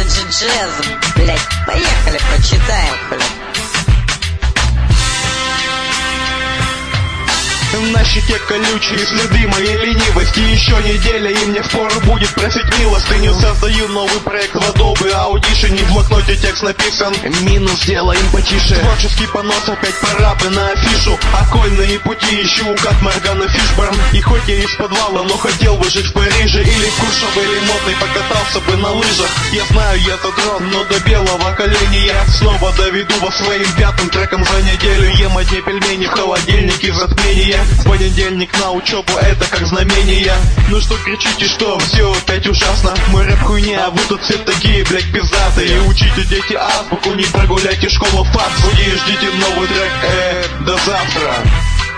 джаз, блять. Поехали, почитаем, блять. На щеке колючие следы моей ленивости. Еще неделя, и мне впору будет просить милостыню. Создаю новый проект в Adobe Audition. В блокноте текст написан, минус делаем потише. Творческий понос, опять пора бы на афишу. Окольные пути ищу, как Моргана Фишборн. И хоть я из подвала, но хотел бы жить в Париже. Или в Куршавеле или модной, покатался бы на лыжах. Я знаю, я задрот, но до белого коленя снова доведу вас своим пятым треком за неделю. Ем одни пельмени в холодильнике, затмение. В понедельник на учебу, это как знамение. Ну что кричите, что все опять ужасно? Мой рэп хуйня, а вы тут все такие, блять, пиздатые. Учите, дети, азбуку, не прогуляйте школу факт. Ждите новый трек, до завтра.